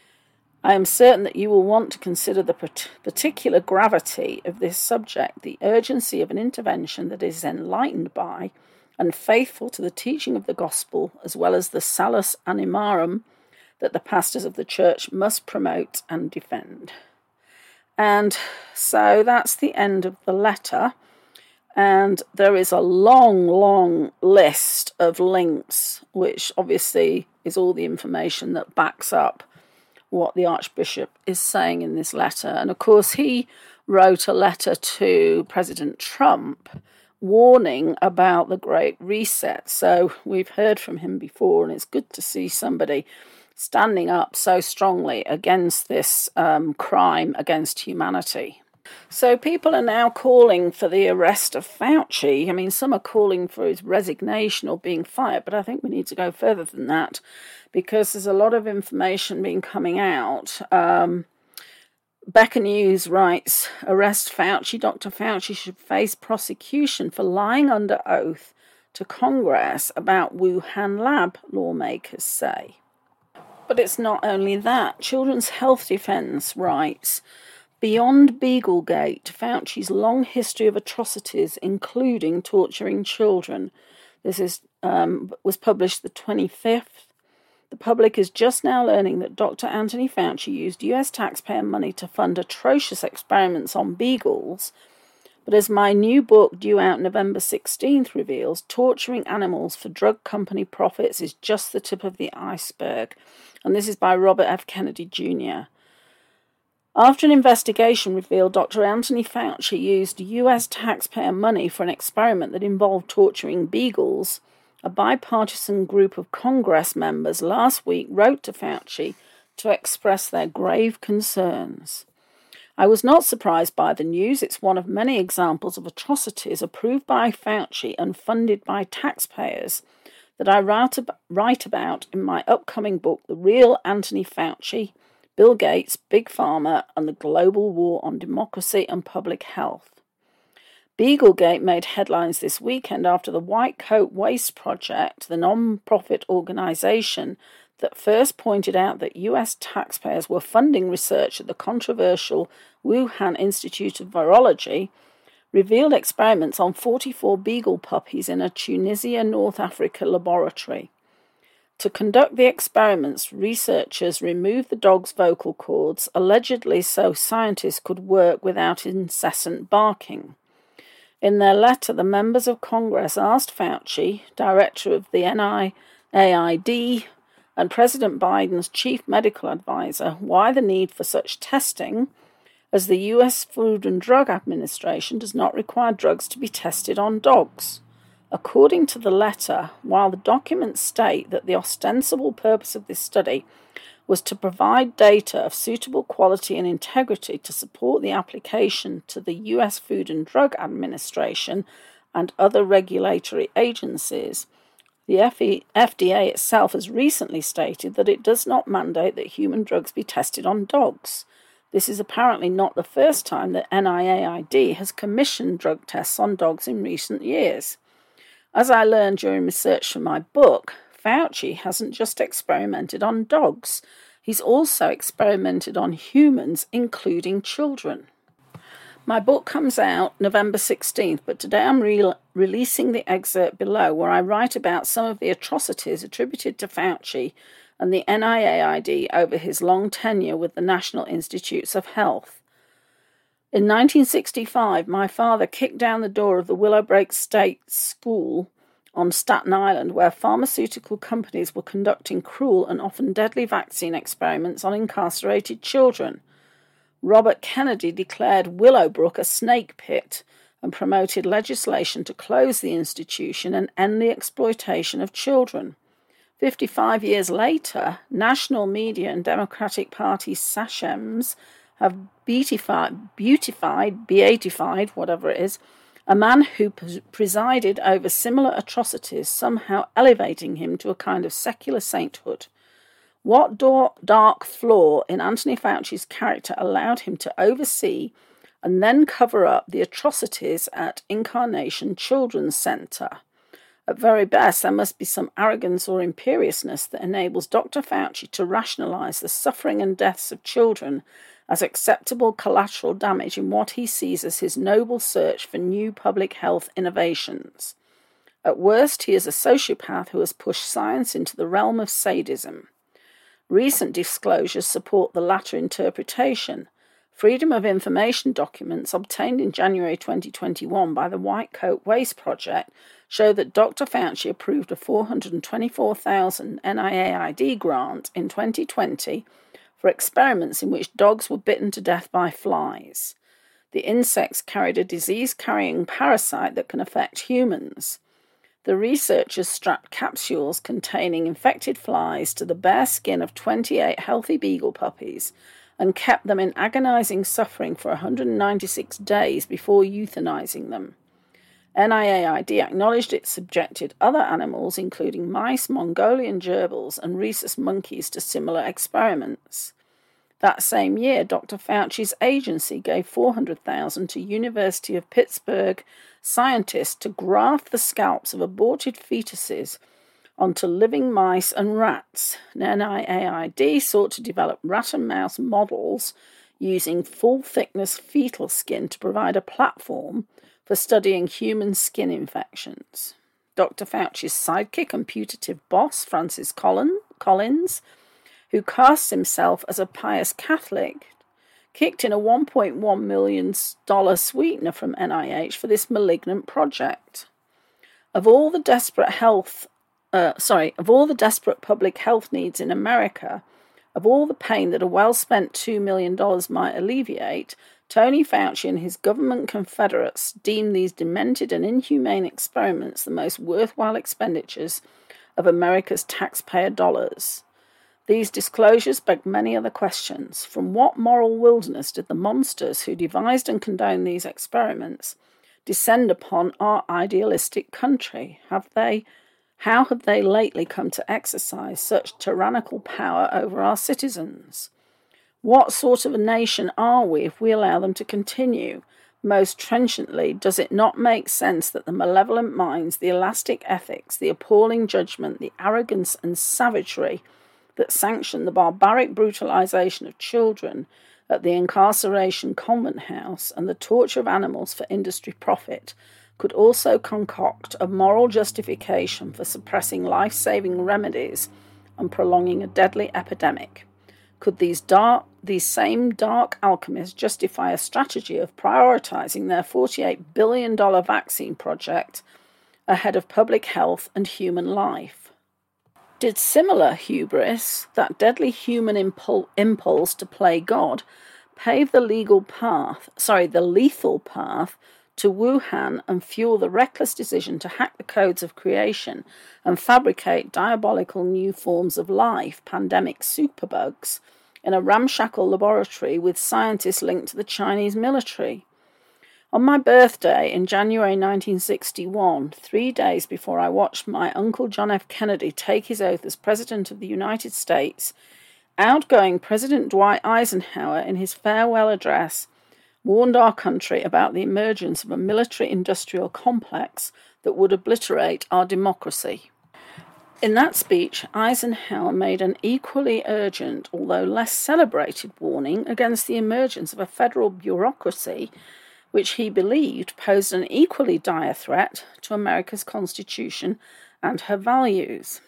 I am certain that you will want to consider the particular gravity of this subject, the urgency of an intervention that is enlightened by and faithful to the teaching of the gospel, as well as the salus animarum that the pastors of the church must promote and defend. And so that's the end of the letter. And there is a long, long list of links, which obviously is all the information that backs up what the Archbishop is saying in this letter. And of course, he wrote a letter to President Trump warning about the Great Reset. So we've heard from him before, and it's good to see somebody standing up so strongly against this um, crime against humanity. So people are now calling for the arrest of Fauci. I mean, some are calling for his resignation or being fired, but I think we need to go further than that because there's a lot of information being coming out. Um, Becca News writes, arrest Fauci. Doctor Fauci should face prosecution for lying under oath to Congress about Wuhan lab, lawmakers say. But it's not only that. Children's Health Defense writes, beyond Beaglegate, Fauci's long history of atrocities, including torturing children. This is um, was published the twenty-fifth. The public is just now learning that Doctor Anthony Fauci used U S taxpayer money to fund atrocious experiments on beagles. But as my new book, due out November sixteenth, reveals, torturing animals for drug company profits is just the tip of the iceberg. And this is by Robert F. Kennedy Junior After an investigation revealed Doctor Anthony Fauci used U S taxpayer money for an experiment that involved torturing beagles, a bipartisan group of Congress members last week wrote to Fauci to express their grave concerns. I was not surprised by the news. It's one of many examples of atrocities approved by Fauci and funded by taxpayers that I write about in my upcoming book, The Real Anthony Fauci, Bill Gates, Big Pharma, and the Global War on Democracy and Public Health. Beaglegate made headlines this weekend after the White Coat Waste Project, the non-profit organization that first pointed out that U S taxpayers were funding research at the controversial Wuhan Institute of Virology, revealed experiments on forty-four beagle puppies in a Tunisia, North Africa laboratory. To conduct the experiments, researchers removed the dog's vocal cords, allegedly so scientists could work without incessant barking. In their letter, the members of Congress asked Fauci, director of the N I A I D, and President Biden's chief medical advisor, why the need for such testing, as the U S Food and Drug Administration does not require drugs to be tested on dogs. According to the letter, while the documents state that the ostensible purpose of this study was to provide data of suitable quality and integrity to support the application to the U S Food and Drug Administration and other regulatory agencies, the F D A itself has recently stated that it does not mandate that human drugs be tested on dogs. This is apparently not the first time that N I A I D has commissioned drug tests on dogs in recent years. As I learned during research for my book, Fauci hasn't just experimented on dogs. He's also experimented on humans, including children. My book comes out November sixteenth, but today I'm re- releasing the excerpt below where I write about some of the atrocities attributed to Fauci and the N I A I D over his long tenure with the National Institutes of Health. In nineteen sixty-five, my father kicked down the door of the Willowbrook State School on Staten Island, where pharmaceutical companies were conducting cruel and often deadly vaccine experiments on incarcerated children. Robert Kennedy declared Willowbrook a snake pit, and promoted legislation to close the institution and end the exploitation of children. Fifty-five years later, national media and Democratic Party sachems have beatified, beautified, beatified, whatever it is, a man who presided over similar atrocities, somehow elevating him to a kind of secular sainthood. What dark flaw in Anthony Fauci's character allowed him to oversee and then cover up the atrocities at Incarnation Children's Center? At very best, there must be some arrogance or imperiousness that enables Doctor Fauci to rationalize the suffering and deaths of children as acceptable collateral damage in what he sees as his noble search for new public health innovations. At worst, he is a sociopath who has pushed science into the realm of sadism. Recent disclosures support the latter interpretation. Freedom of Information documents obtained in January twenty twenty-one by the White Coat Waste Project show that Doctor Fauci approved a four hundred twenty-four thousand N I A I D grant in twenty twenty for experiments in which dogs were bitten to death by flies. The insects carried a disease-carrying parasite that can affect humans. The researchers strapped capsules containing infected flies to the bare skin of twenty-eight healthy beagle puppies and kept them in agonizing suffering for one hundred ninety-six days before euthanizing them. N I A I D acknowledged it subjected other animals, including mice, Mongolian gerbils, and rhesus monkeys, to similar experiments. That same year, Doctor Fauci's agency gave four hundred thousand dollars to University of Pittsburgh scientists to graft the scalps of aborted fetuses onto living mice and rats. N I A I D sought to develop rat and mouse models using full-thickness fetal skin to provide a platform for studying human skin infections. Doctor Fauci's sidekick and putative boss, Francis Collins, who casts himself as a pious Catholic, kicked in a one point one million dollars sweetener from N I H for this malignant project. Of all the desperate health, uh, sorry, of all the desperate public health needs in America, of all the pain that a well-spent two million dollars might alleviate, Tony Fauci and his government confederates deem these demented and inhumane experiments the most worthwhile expenditures of America's taxpayer dollars. These disclosures beg many other questions. From what moral wilderness did the monsters who devised and condoned these experiments descend upon our idealistic country? Have they, how have they lately come to exercise such tyrannical power over our citizens? What sort of a nation are we if we allow them to continue? Most trenchantly, does it not make sense that the malevolent minds, the elastic ethics, the appalling judgment, the arrogance and savagery that sanction the barbaric brutalization of children at the incarceration convent house and the torture of animals for industry profit could also concoct a moral justification for suppressing life-saving remedies and prolonging a deadly epidemic? Could these dark, these same dark alchemists justify a strategy of prioritizing their forty-eight billion dollars vaccine project ahead of public health and human life? Did similar hubris, that deadly human impul- impulse to play God, pave the legal path, sorry, the lethal path to Wuhan and fuel the reckless decision to hack the codes of creation and fabricate diabolical new forms of life, pandemic superbugs, in a ramshackle laboratory with scientists linked to the Chinese military? On my birthday in January nineteen sixty-one, three days before I watched my Uncle John F. Kennedy take his oath as President of the United States, outgoing President Dwight Eisenhower, in his farewell address, warned our country about the emergence of a military-industrial complex that would obliterate our democracy. In that speech, Eisenhower made an equally urgent, although less celebrated, warning against the emergence of a federal bureaucracy which he believed posed an equally dire threat to America's Constitution and her values.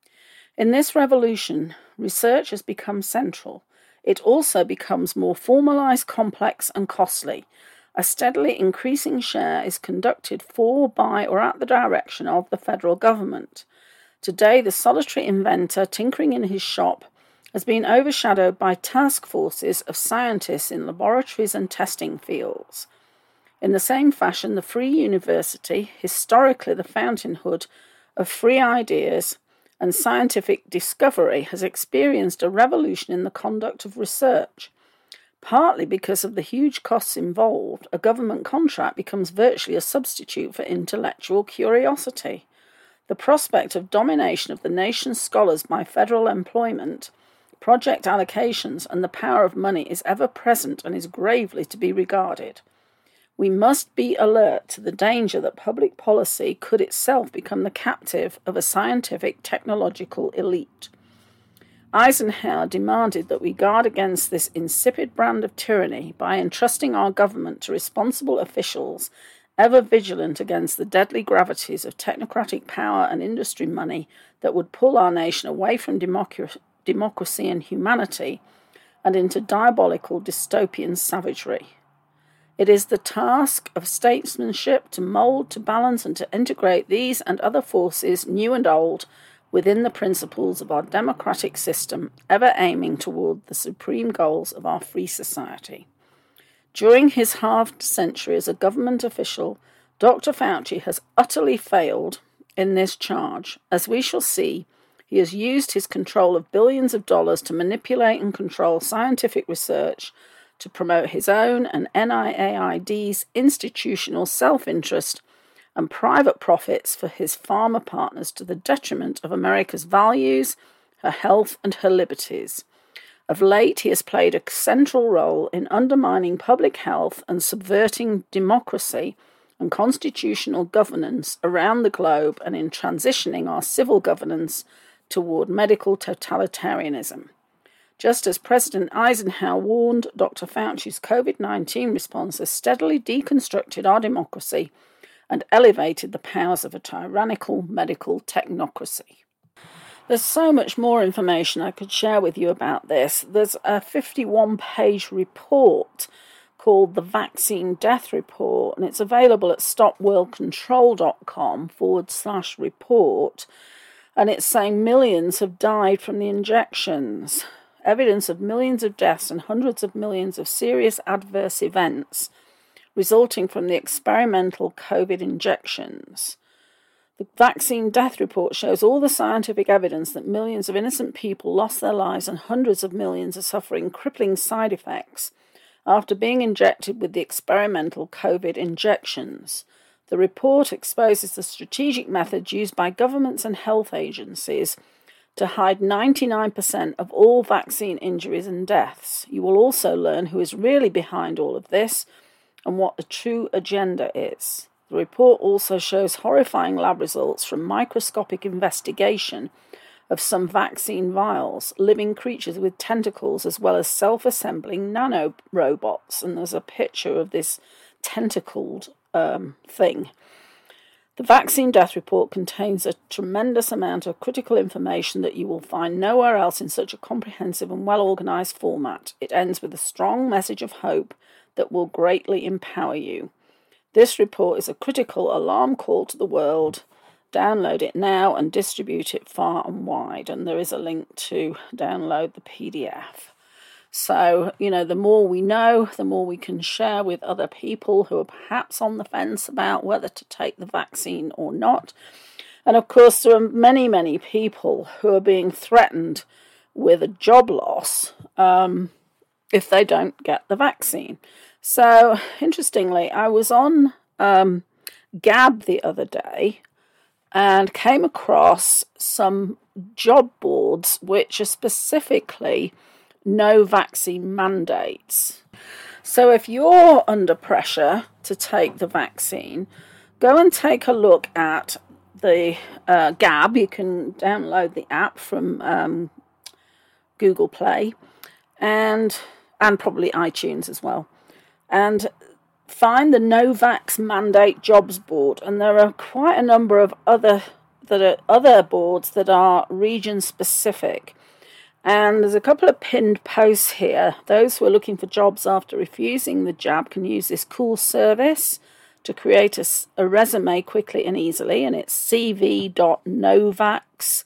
In this revolution, research has become central. It also becomes more formalized, complex, and costly. A steadily increasing share is conducted for, by, or at the direction of the federal government. Today, the solitary inventor tinkering in his shop has been overshadowed by task forces of scientists in laboratories and testing fields. In the same fashion, the Free University, historically the fountainhead of free ideas and scientific discovery, has experienced a revolution in the conduct of research. Partly because of the huge costs involved, a government contract becomes virtually a substitute for intellectual curiosity. The prospect of domination of the nation's scholars by federal employment, project allocations, and the power of money is ever present and is gravely to be regarded. We must be alert to the danger that public policy could itself become the captive of a scientific technological elite. Eisenhower demanded that we guard against this insipid brand of tyranny by entrusting our government to responsible officials ever vigilant against the deadly gravities of technocratic power and industry money that would pull our nation away from democ- democracy and humanity and into diabolical dystopian savagery. It is the task of statesmanship to mould, to balance, and to integrate these and other forces, new and old, within the principles of our democratic system, ever aiming toward the supreme goals of our free society. During his half-century as a government official, Doctor Fauci has utterly failed in this charge. As we shall see, he has used his control of billions of dollars to manipulate and control scientific research, to promote his own and N I A I D's institutional self-interest and private profits for his pharma partners to the detriment of America's values, her health, and her liberties. Of late, he has played a central role in undermining public health and subverting democracy and constitutional governance around the globe and in transitioning our civil governance toward medical totalitarianism. Just as President Eisenhower warned, Doctor Fauci's COVID nineteen response has steadily deconstructed our democracy and elevated the powers of a tyrannical medical technocracy. There's so much more information I could share with you about this. There's a fifty-one page report called the Vaccine Death Report, and it's available at stopworldcontrol.com forward slash report, and it's saying millions have died from the injections. Evidence of millions of deaths and hundreds of millions of serious adverse events resulting from the experimental COVID injections. The Vaccine Death Report shows all the scientific evidence that millions of innocent people lost their lives and hundreds of millions are suffering crippling side effects after being injected with the experimental COVID injections. The report exposes the strategic methods used by governments and health agencies to hide ninety-nine percent of all vaccine injuries and deaths. You will also learn who is really behind all of this and what the true agenda is. The report also shows horrifying lab results from microscopic investigation of some vaccine vials, living creatures with tentacles, as well as self-assembling nanorobots. And there's a picture of this tentacled um, thing. The Vaccine Death Report contains a tremendous amount of critical information that you will find nowhere else in such a comprehensive and well-organized format. It ends with a strong message of hope that will greatly empower you. This report is a critical alarm call to the world. Download it now and distribute it far and wide. And there is a link to download the P D F. So, you know, the more we know, the more we can share with other people who are perhaps on the fence about whether to take the vaccine or not. And of course, there are many, many people who are being threatened with a job loss um, if they don't get the vaccine. So, interestingly, I was on um, Gab the other day and came across some job boards which are specifically no vaccine mandates. So if you're under pressure to take the vaccine, go and take a look at the uh, Gab. You can download the app from um, Google Play and and probably iTunes as well. And find the No Vax Mandate Jobs Board. And there are quite a number of other that are other boards that are region specific. And there's a couple of pinned posts here. Those who are looking for jobs after refusing the jab can use this cool service to create a, a resume quickly and easily. And it's c v dot novax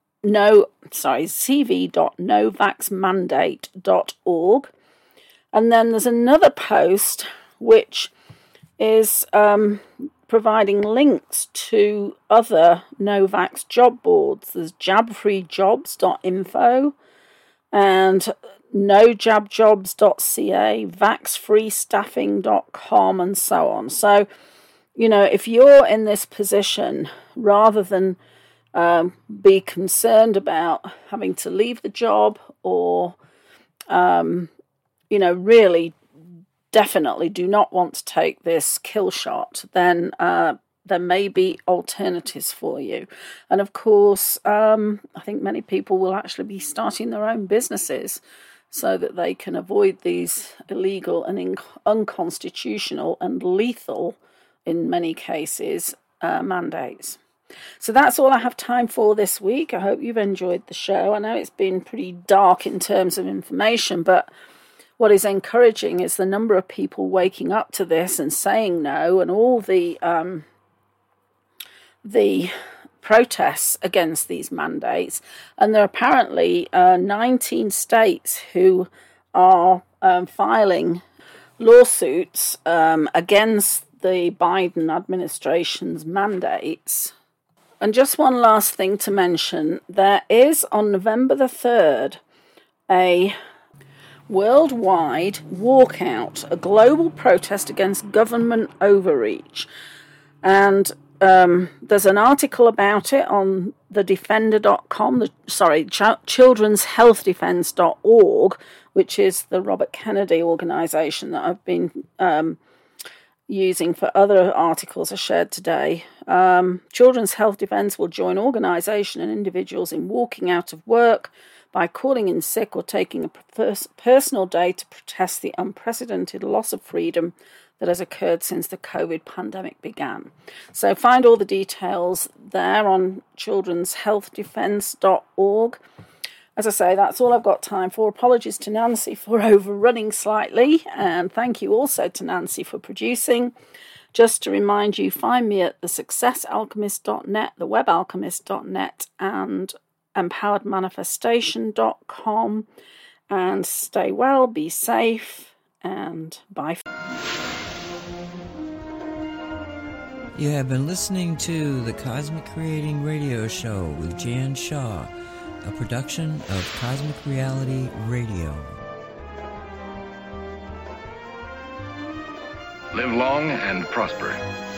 no sorry c v dot novax mandate dot org. And then there's another post which is um, providing links to other Novavax job boards. There's jab free jobs dot info and no jab jobs dot c a, vax free staffing dot com, and so on. So, you know, if you're in this position, rather than um, be concerned about having to leave the job or, um, you know, really definitely do not want to take this kill shot, then uh, there may be alternatives for you. And of course, um, I think many people will actually be starting their own businesses so that they can avoid these illegal and in- unconstitutional and lethal, in many cases, uh, mandates. So that's all I have time for this week. I hope you've enjoyed the show. I know it's been pretty dark in terms of information, but what is encouraging is the number of people waking up to this and saying no, and all the um, the protests against these mandates. And there are apparently uh, nineteen states who are um, filing lawsuits um, against the Biden administration's mandates. And just one last thing to mention, there is on November the third a worldwide walkout, a global protest against government overreach. And um, there's an article about it on the defender dot com, the, sorry, ch- children's health defense dot org, which is the Robert Kennedy organization that I've been um, using for other articles I shared today. Um, Children's Health Defense will join organization and individuals in walking out of work by calling in sick or taking a pers- personal day to protest the unprecedented loss of freedom that has occurred since the COVID pandemic began. So find all the details there on children's health defense dot org. As I say, that's all I've got time for. Apologies to Nancy for overrunning slightly, and thank you also to Nancy for producing. Just to remind you, find me at the success alchemist dot net, the web alchemist dot net, and empowered manifestation dot com. And stay well, be safe, and bye. You have been listening to the Cosmic Creating Radio Show with Jan Shaw, a production of Cosmic Reality Radio. Live long and prosper.